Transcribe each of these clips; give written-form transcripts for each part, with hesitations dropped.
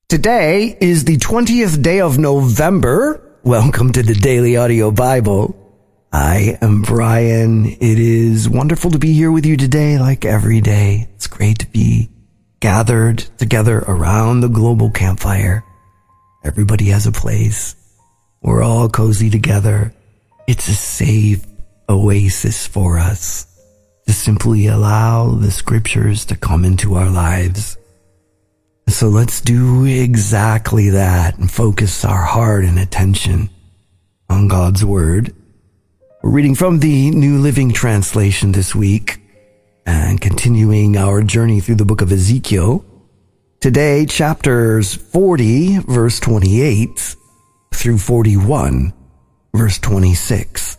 Today is the 20th day of November. Welcome to the Daily Audio Bible. I am Brian. It is wonderful to be here with you today, like every day. It's great to be gathered together around the global campfire. Everybody has a place. We're all cozy together. It's a safe oasis for us to simply allow the scriptures to come into our lives. So let's do exactly that and focus our heart and attention on God's Word. We're reading from the New Living Translation this week and continuing our journey through the book of Ezekiel. Today, chapters 40, verse 28 through 41, verse 26.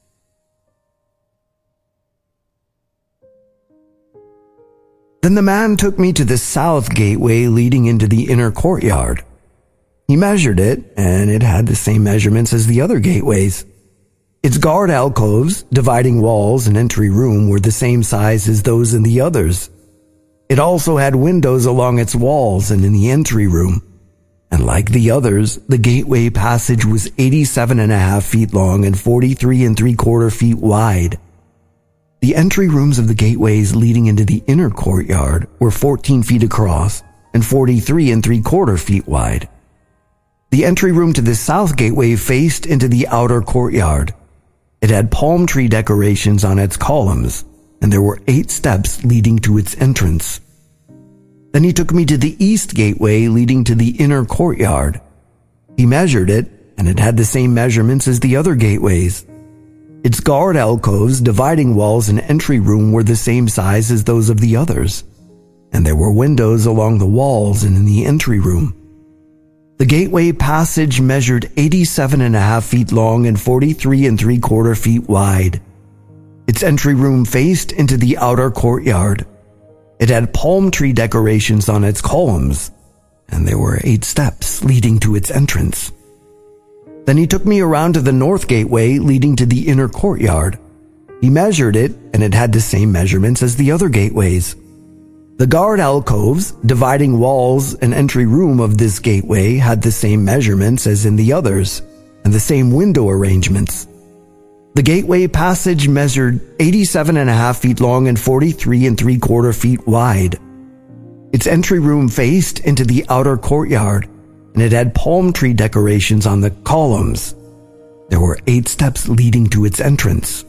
Then the man took me to the south gateway leading into the inner courtyard. He measured it, and it had the same measurements as the other gateways. Its guard alcoves, dividing walls, and entry room were the same size as those in the others. It also had windows along its walls and in the entry room. And like the others, the gateway passage was 87.5 feet long and 43.75 feet wide. The entry rooms of the gateways leading into the inner courtyard were 14 feet across and 43.75 feet wide. The entry room to the south gateway faced into the outer courtyard. It had palm tree decorations on its columns, and there were 8 steps leading to its entrance. Then he took me to the east gateway leading to the inner courtyard. He measured it, and it had the same measurements as the other gateways. Its guard alcoves, dividing walls, and entry room were the same size as those of the others, and there were windows along the walls and in the entry room. The gateway passage measured 87.5 feet long and 43.75 feet wide. Its entry room faced into the outer courtyard. It had palm tree decorations on its columns, and there were 8 steps leading to its entrance. Then he took me around to the north gateway leading to the inner courtyard. He measured it, and it had the same measurements as the other gateways. The guard alcoves, dividing walls, and entry room of this gateway had the same measurements as in the others, and the same window arrangements. The gateway passage measured 87.5 feet long and 43.75 feet wide. Its entry room faced into the outer courtyard, and it had palm tree decorations on the columns. There were 8 steps leading to its entrance.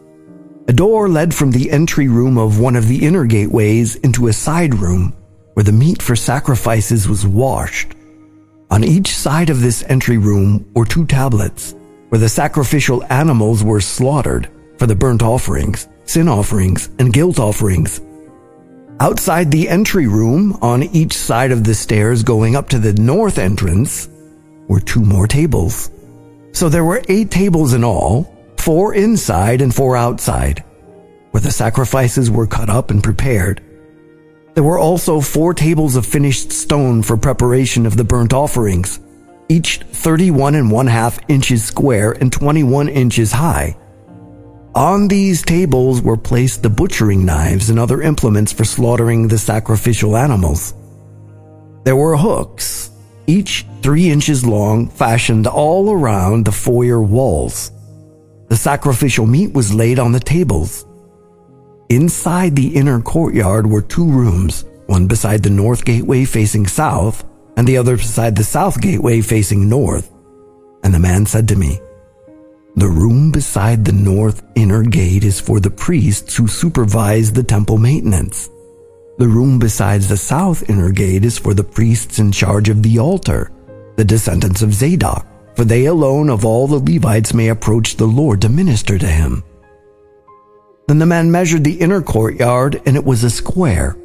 A door led from the entry room of one of the inner gateways into a side room where the meat for sacrifices was washed. On each side of this entry room were 2 tablets where the sacrificial animals were slaughtered for the burnt offerings, sin offerings, and guilt offerings. Outside the entry room, on each side of the stairs going up to the north entrance, were 2 more tables. So there were 8 tables in all, 4 inside and 4 outside, where the sacrifices were cut up and prepared. There were also 4 tables of finished stone for preparation of the burnt offerings, each 31.5 inches square and 21 inches high. On these tables were placed the butchering knives and other implements for slaughtering the sacrificial animals. There were hooks, each 3 inches long, fashioned all around the foyer walls. The sacrificial meat was laid on the tables. Inside the inner courtyard were 2 rooms, one beside the north gateway facing south, and the other beside the south gateway facing north. And the man said to me, "The room beside the north inner gate is for the priests who supervise the temple maintenance. The room besides the south inner gate is for the priests in charge of the altar, the descendants of Zadok, for they alone of all the Levites may approach the Lord to minister to him." Then the man measured the inner courtyard, and it was a square,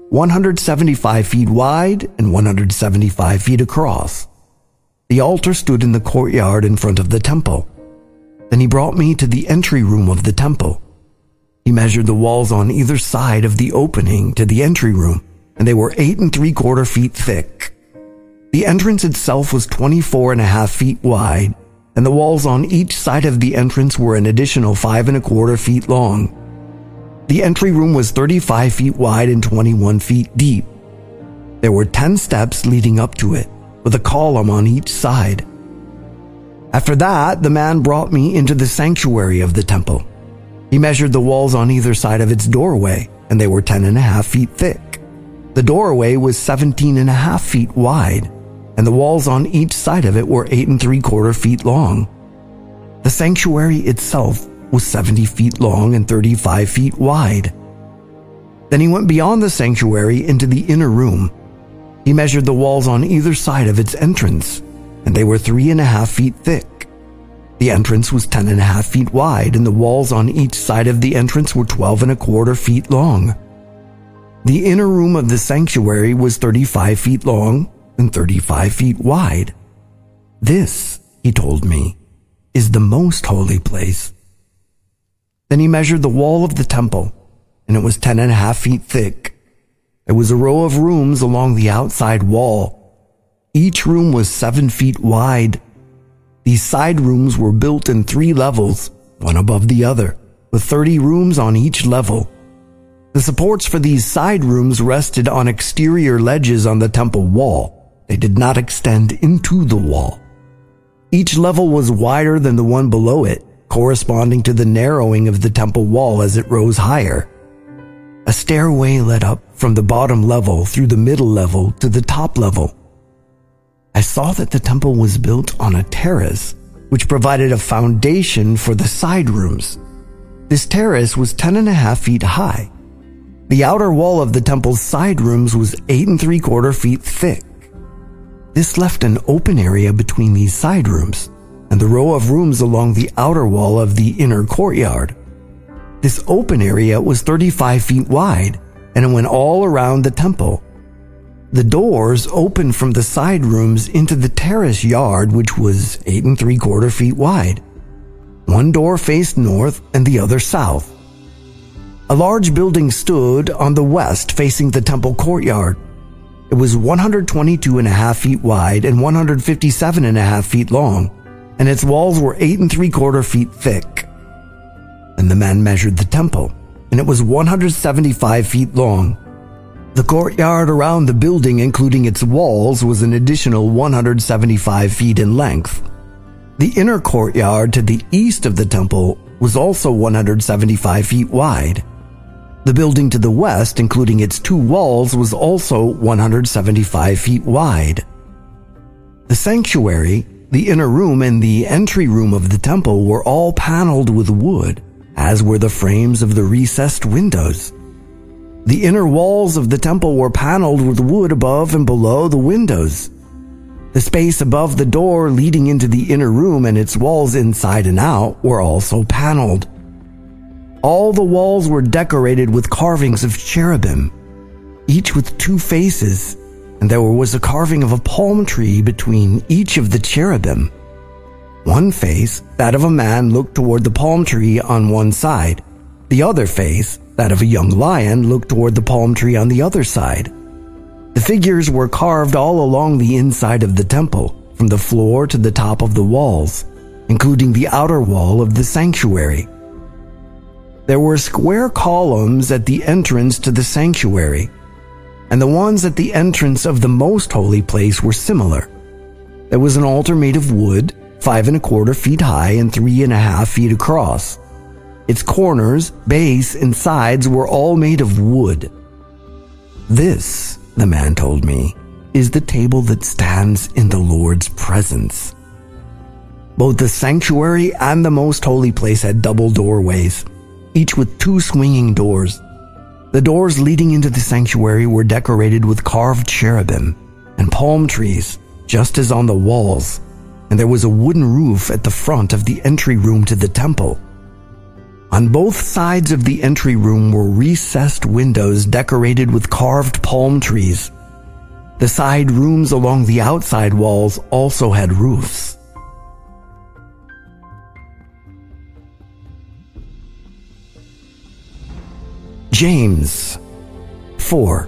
175 feet wide and 175 feet across. The altar stood in the courtyard in front of the temple. Then he brought me to the entry room of the temple. He measured the walls on either side of the opening to the entry room, and they were 8.75 feet thick. The entrance itself was 24.5 feet wide, and the walls on each side of the entrance were an additional 5.25 feet long. The entry room was 35 feet wide and 21 feet deep. There were 10 steps leading up to it, with a column on each side. After that, the man brought me into the sanctuary of the temple. He measured the walls on either side of its doorway, and they were 10.5 feet thick. The doorway was 17.5 feet wide, and the walls on each side of it were 8.75 feet long. The sanctuary itself was 70 feet long and 35 feet wide. Then he went beyond the sanctuary into the inner room. He measured the walls on either side of its entrance, and they were 3.5 feet thick. The entrance was 10.5 feet wide, and the walls on each side of the entrance were 12.25 feet long. The inner room of the sanctuary was 35 feet long and 35 feet wide. This, he told me, is the most holy place. Then he measured the wall of the temple, and it was 10.5 feet thick. There was a row of rooms along the outside wall. Each room was 7 feet wide. These side rooms were built in 3 levels, one above the other, with 30 rooms on each level. The supports for these side rooms rested on exterior ledges on the temple wall. They did not extend into the wall. Each level was wider than the one below it, corresponding to the narrowing of the temple wall as it rose higher. A stairway led up from the bottom level through the middle level to the top level. I saw that the temple was built on a terrace, which provided a foundation for the side rooms. This terrace was 10.5 feet high. The outer wall of the temple's side rooms was 8.75 feet thick. This left an open area between these side rooms and the row of rooms along the outer wall of the inner courtyard. This open area was 35 feet wide, and it went all around the temple. The doors opened from the side rooms into the terrace yard, which was 8.75 feet wide. One door faced north and the other south. A large building stood on the west facing the temple courtyard. It was 122.5 feet wide and 157.5 feet long, and its walls were 8.75 feet thick. Then the man measured the temple, and it was 175 feet long. The courtyard around the building, including its walls, was an additional 175 feet in length. The inner courtyard to the east of the temple was also 175 feet wide. The building to the west, including its 2 walls, was also 175 feet wide. The sanctuary, the inner room, and the entry room of the temple were all paneled with wood, as were the frames of the recessed windows. The inner walls of the temple were paneled with wood above and below the windows. The space above the door leading into the inner room and its walls inside and out were also paneled. All the walls were decorated with carvings of cherubim, each with 2 faces, and there was a carving of a palm tree between each of the cherubim. One face, that of a man, looked toward the palm tree on one side. The other face, that of a young lion, looked toward the palm tree on the other side. The figures were carved all along the inside of the temple, from the floor to the top of the walls, including the outer wall of the sanctuary. There were square columns at the entrance to the sanctuary, and the ones at the entrance of the most holy place were similar. There was an altar made of wood, 5.25 feet high and 3.5 feet across. Its corners, base, and sides were all made of wood. This, the man told me, is the table that stands in the Lord's presence. Both the sanctuary and the most holy place had double doorways, each with 2 swinging doors. The doors leading into the sanctuary were decorated with carved cherubim and palm trees, just as on the walls, and there was a wooden roof at the front of the entry room to the temple. On both sides of the entry room were recessed windows decorated with carved palm trees. The side rooms along the outside walls also had roofs. James 4.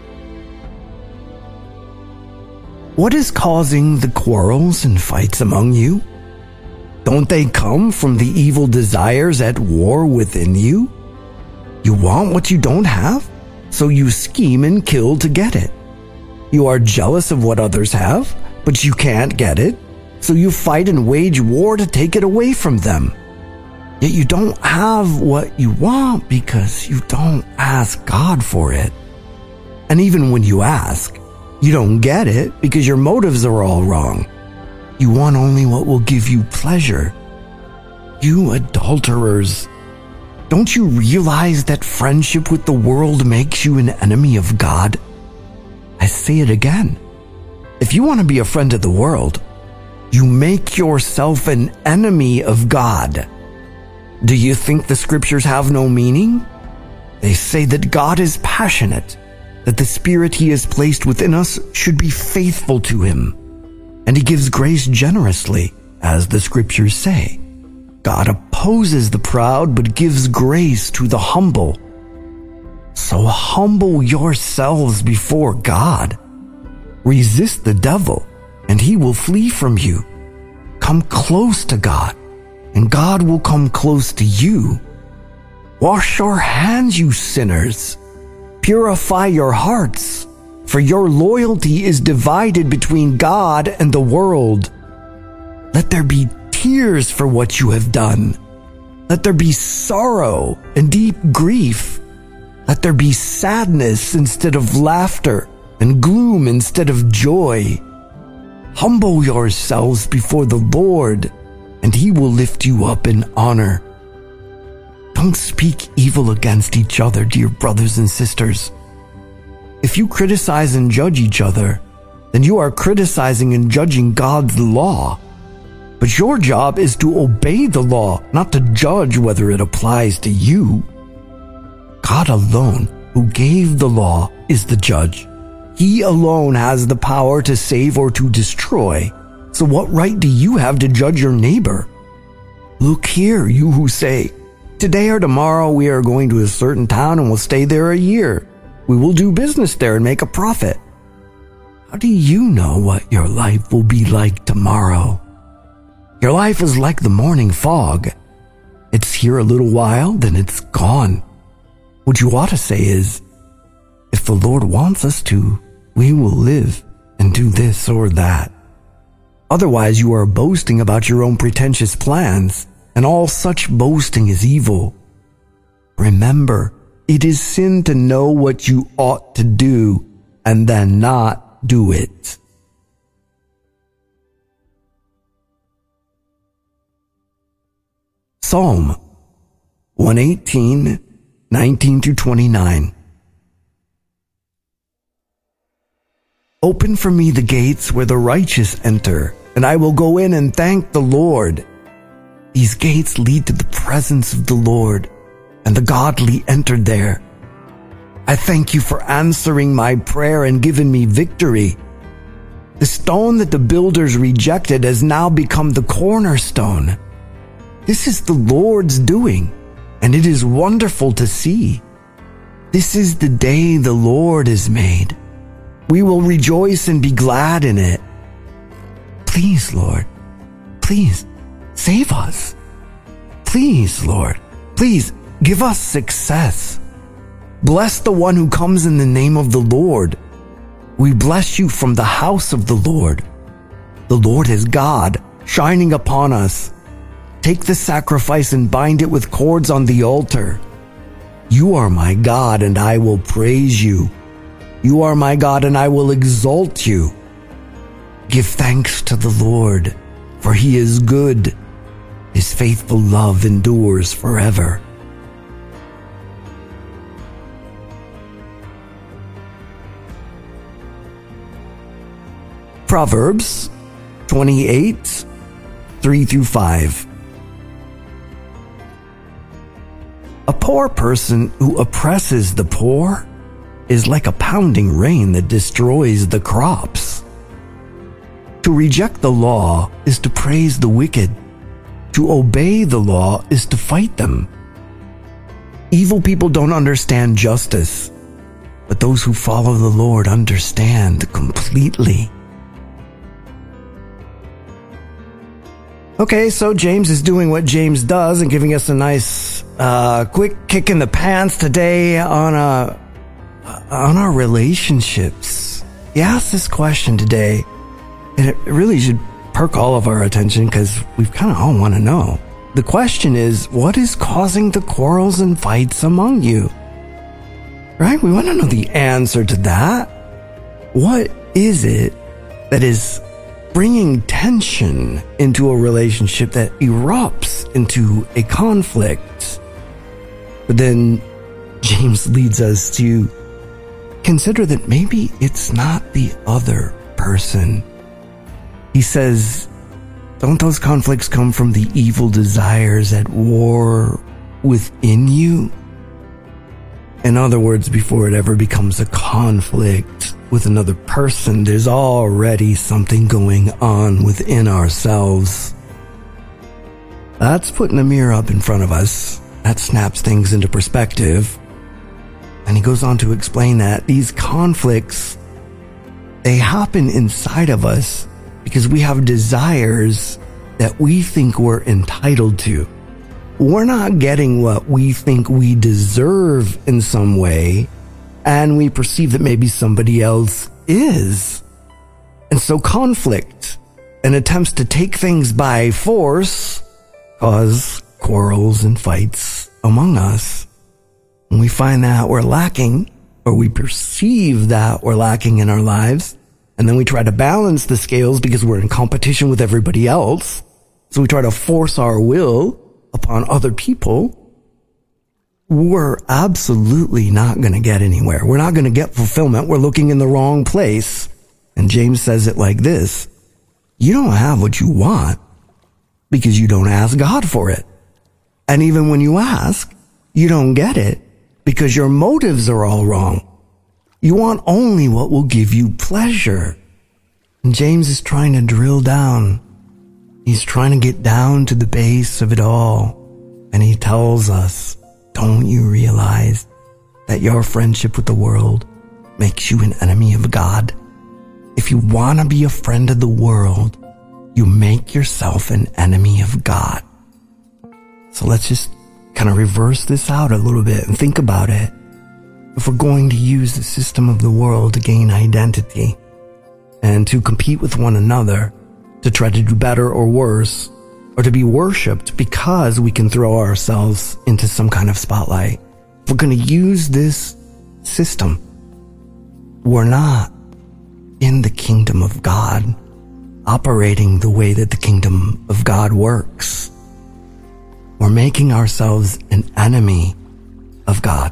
What is causing the quarrels and fights among you? Don't they come from the evil desires at war within you? You want what you don't have, so you scheme and kill to get it. You are jealous of what others have, but you can't get it, so you fight and wage war to take it away from them. Yet you don't have what you want because you don't ask God for it. And even when you ask, you don't get it because your motives are all wrong. You want only what will give you pleasure. You adulterers, don't you realize that friendship with the world makes you an enemy of God? I say it again. If you want to be a friend of the world, you make yourself an enemy of God. Do you think the scriptures have no meaning? They say that God is passionate, that the spirit he has placed within us should be faithful to him, and he gives grace generously, as the scriptures say. God opposes the proud, but gives grace to the humble. So humble yourselves before God. Resist the devil, and he will flee from you. Come close to God, and God will come close to you. Wash your hands, you sinners. Purify your hearts, for your loyalty is divided between God and the world. Let there be tears for what you have done. Let there be sorrow and deep grief. Let there be sadness instead of laughter and gloom instead of joy. Humble yourselves before the Lord, and he will lift you up in honor. Don't speak evil against each other, dear brothers and sisters. If you criticize and judge each other, then you are criticizing and judging God's law. But your job is to obey the law, not to judge whether it applies to you. God alone, who gave the law, is the judge. He alone has the power to save or to destroy. So what right do you have to judge your neighbor? Look here, you who say, today or tomorrow we are going to a certain town and will stay there a year. We will do business there and make a profit. How do you know what your life will be like tomorrow? Your life is like the morning fog. It's here a little while, then it's gone. What you ought to say is, if the Lord wants us to, we will live and do this or that. Otherwise, you are boasting about your own pretentious plans, and all such boasting is evil. Remember, it is sin to know what you ought to do and then not do it. Psalm 118, 19-29. Open for me the gates where the righteous enter, and I will go in and thank the Lord. These gates lead to the presence of the Lord, and the godly entered there. I thank you for answering my prayer and giving me victory. The stone that the builders rejected has now become the cornerstone. This is the Lord's doing, and it is wonderful to see. This is the day the Lord has made. We will rejoice and be glad in it. Please, Lord, please save us. Please, Lord, please give us success. Bless the one who comes in the name of the Lord. We bless you from the house of the Lord. The Lord is God, shining upon us. Take the sacrifice and bind it with cords on the altar. You are my God, and I will praise you. You are my God, and I will exalt you. Give thanks to the Lord, for he is good. His faithful love endures forever. Proverbs 28, 3-5. A poor person who oppresses the poor is like a pounding rain that destroys the crops. To reject the law is to praise the wicked. To obey the law is to fight them. Evil people don't understand justice, but those who follow the Lord understand completely. Okay, so James is doing what James does and giving us a nice, quick kick in the pants today on our relationships. he asked this question today, and it really should perk all of our attention because we kind of all want to know. The question is, what is causing the quarrels and fights among you? Right? We want to know the answer to that. What is it that is bringing tension into a relationship that erupts into a conflict? But then James leads us to consider that maybe it's not the other person. He says, don't those conflicts come from the evil desires at war within you? In other words, before it ever becomes a conflict with another person, there's already something going on within ourselves. That's putting a mirror up in front of us. That snaps things into perspective. And he goes on to explain that these conflicts, they happen inside of us because we have desires that we think we're entitled to. We're not getting what we think we deserve in some way, and we perceive that maybe somebody else is. And so conflict and attempts to take things by force cause quarrels and fights among us. When we find that we're lacking, or we perceive that we're lacking in our lives, and then we try to balance the scales because we're in competition with everybody else, so we try to force our will upon other people, we're absolutely not going to get anywhere. We're not going to get fulfillment. We're looking in the wrong place. And James says it like this: you don't have what you want because you don't ask God for it. And even when you ask, you don't get it because your motives are all wrong. You want only what will give you pleasure. And James is trying to drill down. He's trying to get down to the base of it all. And he tells us, don't you realize that your friendship with the world makes you an enemy of God? If you want to be a friend of the world, you make yourself an enemy of God. So let's just kind of reverse this out a little bit and think about it. If we're going to use the system of the world to gain identity and to compete with one another, to try to do better or worse, or to be worshipped because we can throw ourselves into some kind of spotlight, if we're going to use this system, we're not in the kingdom of God, operating the way that the kingdom of God works. We're making ourselves an enemy of God.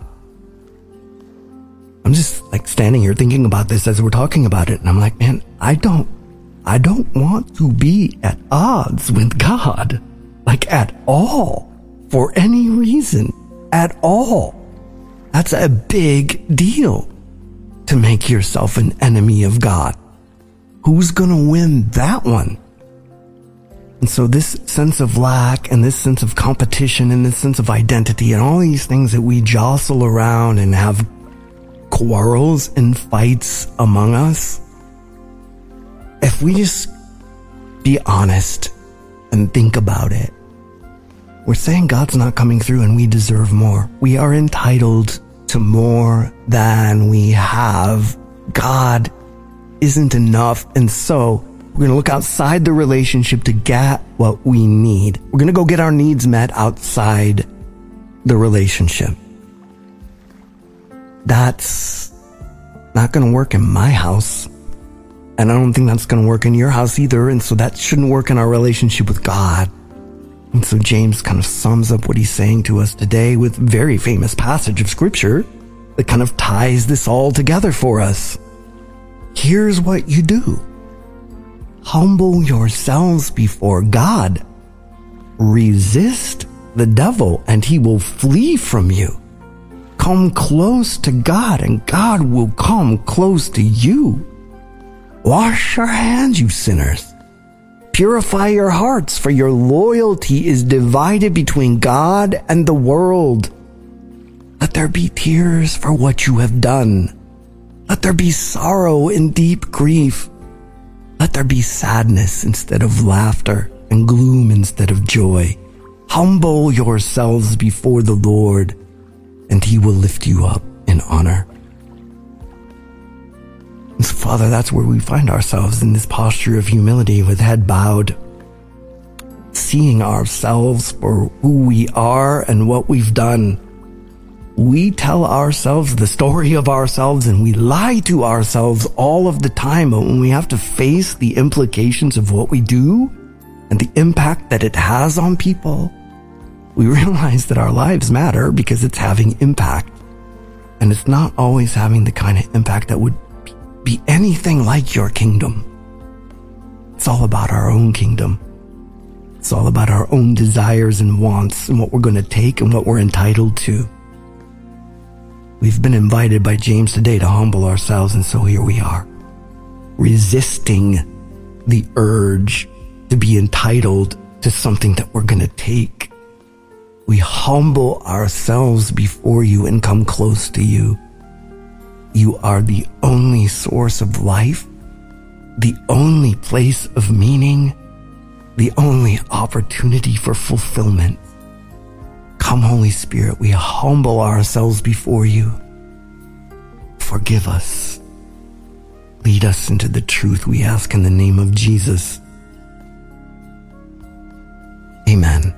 I'm just like standing here thinking about this as we're talking about it, and I'm like, man, I don't want to be at odds with God, like at all, for any reason, at all. That's a big deal, to make yourself an enemy of God. Who's gonna win that one? And so this sense of lack and this sense of competition and this sense of identity and all these things that we jostle around and have quarrels and fights among us, if we just be honest and think about it, we're saying God's not coming through and we deserve more. We are entitled to more than we have. God isn't enough, and so we're going to look outside the relationship to get what we need. We're going to go get our needs met outside the relationship. That's not going to work in my house. And I don't think that's going to work in your house either. And so that shouldn't work in our relationship with God. And so James kind of sums up what he's saying to us today with a very famous passage of scripture that kind of ties this all together for us. Here's what you do. Humble yourselves before God. Resist the devil and he will flee from you. Come close to God and God will come close to you. Wash your hands, you sinners. Purify your hearts, for your loyalty is divided between God and the world. Let there be tears for what you have done. Let there be sorrow and deep grief. Let there be sadness instead of laughter and gloom instead of joy. Humble yourselves before the Lord, and he will lift you up in honor. Father, that's where we find ourselves, in this posture of humility with head bowed, seeing ourselves for who we are and what we've done. We tell ourselves the story of ourselves and we lie to ourselves all of the time, but when we have to face the implications of what we do and the impact that it has on people, we realize that our lives matter because it's having impact. And it's not always having the kind of impact that would be anything like your kingdom. It's all about our own kingdom. It's all about our own desires and wants and what we're going to take and what we're entitled to. We've been invited by James today to humble ourselves, and so here we are, resisting the urge to be entitled to something that we're going to take. We humble ourselves before you and come close to you. You are the only source of life, the only place of meaning, the only opportunity for fulfillment. Come, Holy Spirit, we humble ourselves before you. Forgive us. Lead us into the truth, we ask in the name of Jesus. Amen.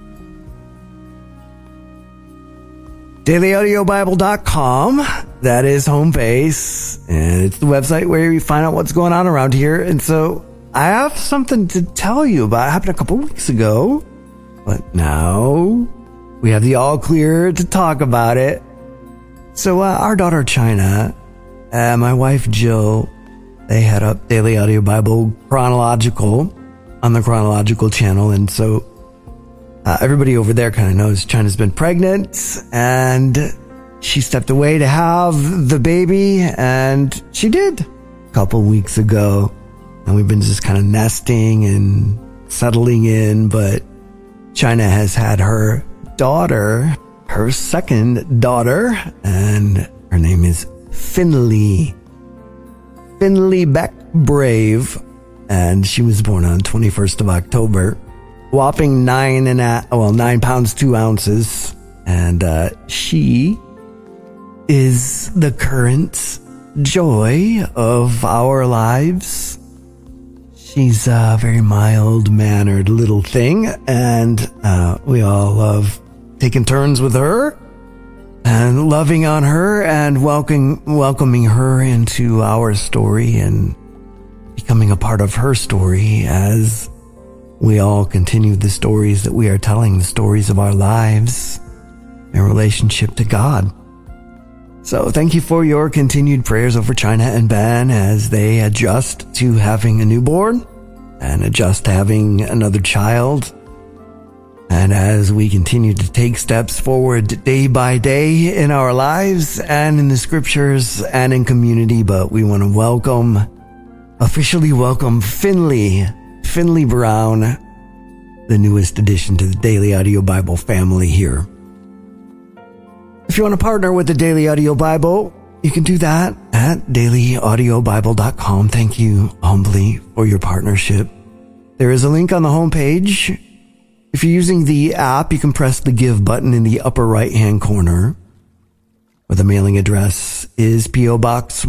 DailyAudioBible.com. That is home base, and it's the website where you find out what's going on around here. And so I have something to tell you about. It happened a couple weeks ago, but now we have the all clear to talk about it. So our daughter China and my wife Jill, they head up Daily Audio Bible Chronological on the Chronological channel, and so everybody over there kind of knows China's been pregnant, and she stepped away to have the baby, and she did a couple weeks ago. And we've been just kind of nesting and settling in, but China has had her daughter, her second daughter, and her name is Finley Beck Brave, and she was born on 21st of October. Whopping 9 pounds, 2 ounces. And she is the current joy of our lives. She's a very mild-mannered little thing, and we all love taking turns with her and loving on her and welcoming her into our story and becoming a part of her story as we all continue the stories that we are telling, the stories of our lives in relationship to God. So thank you for your continued prayers over China and Ben as they adjust to having a newborn and adjust to having another child. And as we continue to take steps forward day by day in our lives and in the scriptures and in community, but we want to officially welcome Finley Brown, the newest addition to the Daily Audio Bible family here. If you want to partner with the Daily Audio Bible, you can do that at dailyaudiobible.com. Thank you humbly for your partnership. There is a link on the homepage. If you're using the app, you can press the Give button in the upper right-hand corner, where the mailing address is P.O. Box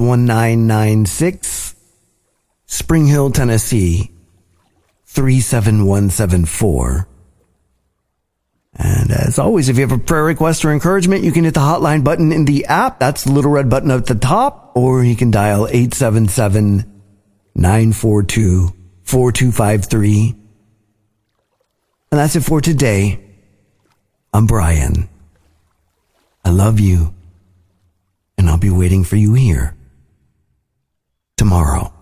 1996, Spring Hill, Tennessee, 37174. And as always, if you have a prayer request or encouragement, you can hit the hotline button in the app. That's the little red button at the top, or you can dial 877-942-4253. And that's it for today. I'm Brian. I love you, and I'll be waiting for you here tomorrow.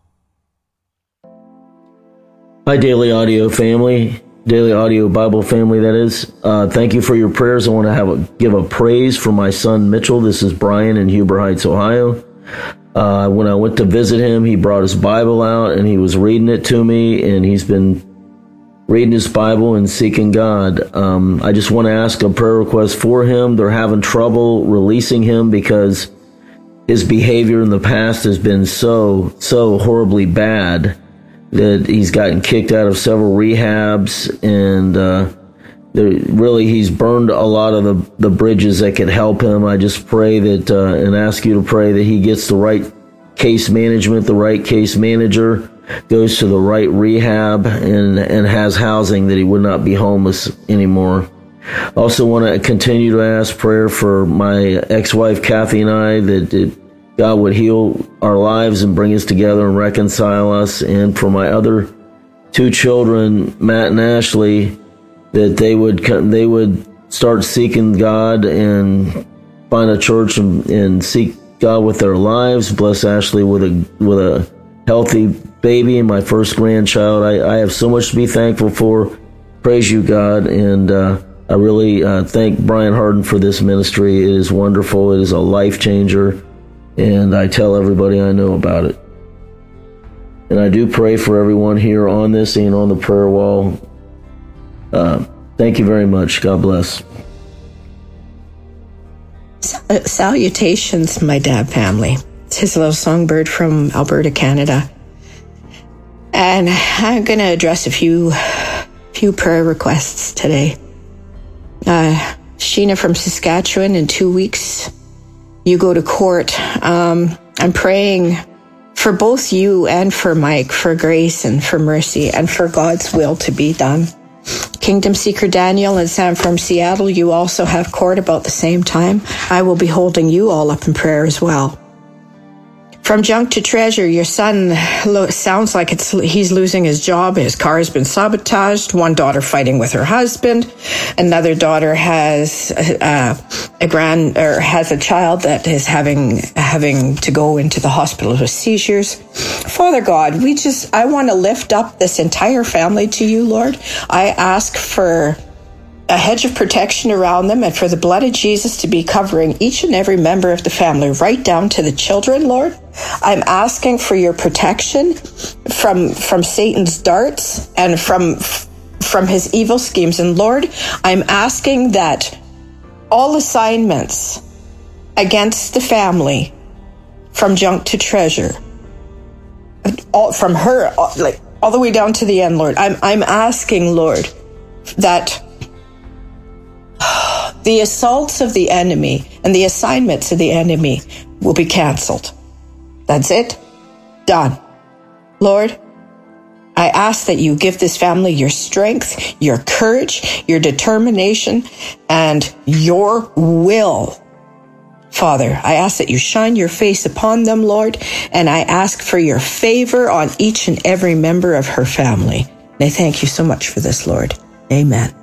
Hi, Daily Audio family, Daily Audio Bible family, that is. Thank you for your prayers. I want to give a praise for my son, Mitchell. This is Brian in Huber Heights, Ohio. When I went to visit him, he brought his Bible out, and he was reading it to me, and he's been reading his Bible and seeking God. I just want to ask a prayer request for him. They're having trouble releasing him because his behavior in the past has been so horribly bad that he's gotten kicked out of several rehabs, and he's burned a lot of the bridges that could help him. I just pray that and ask you to pray that he gets the right case management, the right case manager, goes to the right rehab, and has housing, that he would not be homeless anymore. Also want to continue to ask prayer for my ex-wife Kathy and I, that God would heal our lives and bring us together and reconcile us, and for my other two children, Matt and Ashley, that they would start seeking God and find a church and seek God with their lives. Bless Ashley with a healthy baby and my first grandchild. I have so much to be thankful for. Praise you, God, and I really thank Brian Harden for this ministry. It is wonderful. It is a life changer, and I tell everybody I know about it. And I do pray for everyone here on this and on the prayer wall. Thank you very much. God bless. Salutations, my dad family. It's his little songbird from Alberta, Canada. And I'm going to address a few prayer requests today. Sheena from Saskatchewan, in 2 weeks, you go to court. I'm praying for both you and for Mike, for grace and for mercy and for God's will to be done. Kingdom Seeker Daniel and Sam from Seattle, you also have court about the same time. I will be holding you all up in prayer as well. From junk to treasure, your son sounds like he's losing his job. His car has been sabotaged. One daughter fighting with her husband. Another daughter has has a child that is having to go into the hospital with seizures. Father God, I want to lift up this entire family to you, Lord. I ask for a hedge of protection around them, and for the blood of Jesus to be covering each and every member of the family, right down to the children, Lord. I'm asking for your protection from Satan's darts and from his evil schemes. And Lord, I'm asking that all assignments against the family, from junk to treasure, from her, like all the way down to the end, Lord, I'm asking, Lord, that the assaults of the enemy and the assignments of the enemy will be canceled. That's it. Done. Lord, I ask that you give this family your strength, your courage, your determination, and your will. Father, I ask that you shine your face upon them, Lord, and I ask for your favor on each and every member of her family. And I thank you so much for this, Lord. Amen.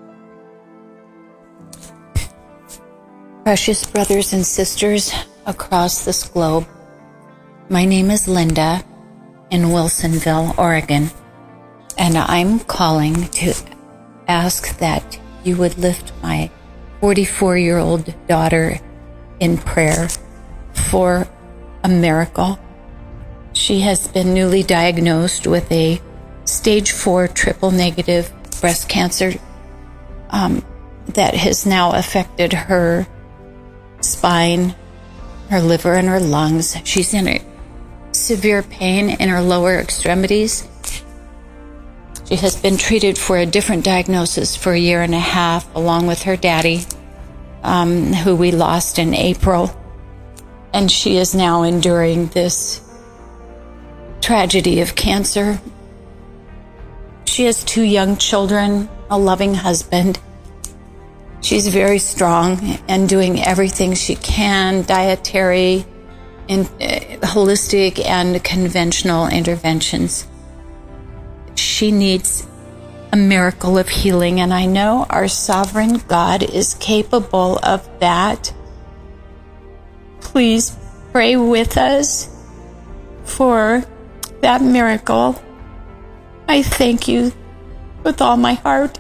Precious brothers and sisters across this globe, my name is Linda in Wilsonville, Oregon, and I'm calling to ask that you would lift my 44-year-old daughter in prayer for a miracle. She has been newly diagnosed with a stage 4 triple negative breast cancer that has now affected her spine, her liver, and her lungs. She's in severe pain in her lower extremities. She has been treated for a different diagnosis for a year and a half, along with her daddy, who we lost in April. And she is now enduring this tragedy of cancer. She has 2 young children, a loving husband. She's very strong and doing everything she can, dietary, holistic, and conventional interventions. She needs a miracle of healing, and I know our sovereign God is capable of that. Please pray with us for that miracle. I thank you with all my heart.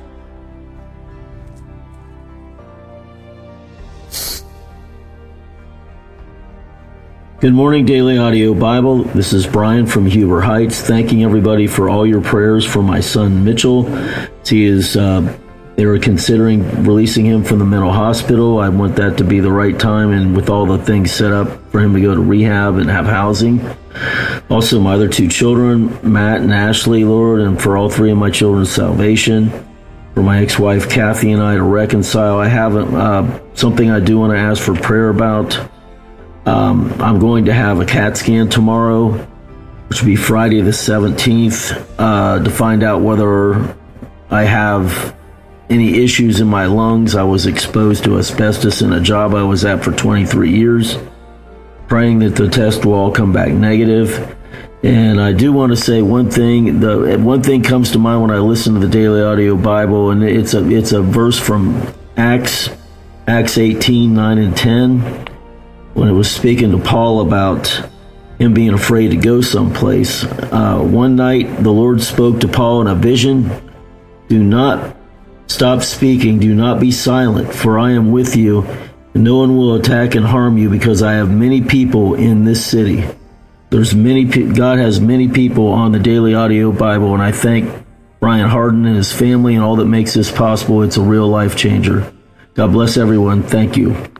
Good morning, Daily Audio Bible. This is Brian from Huber Heights, thanking everybody for all your prayers for my son Mitchell. They were considering releasing him from the mental hospital. I want that to be the right time, and with all the things set up for him to go to rehab and have housing. Also, my other 2 children, Matt and Ashley, Lord, and for all 3 of my children's salvation. For my ex-wife Kathy and I to reconcile. I have something I do want to ask for prayer about. I'm going to have a CAT scan tomorrow, which will be Friday the 17th, to find out whether I have any issues in my lungs. I was exposed to asbestos in a job I was at for 23 years. Praying that the test will all come back negative. And I do want to say one thing. One thing comes to mind when I listen to the Daily Audio Bible, and it's a verse from Acts 18, 9 and 10, when it was speaking to Paul about him being afraid to go someplace. One night the Lord spoke to Paul in a vision. Do not stop speaking. Do not be silent, for I am with you, and no one will attack and harm you, because I have many people in this city. God has many people on the Daily Audio Bible, and I thank Brian Harden and his family and all that makes this possible. It's a real life changer. God bless everyone. Thank you.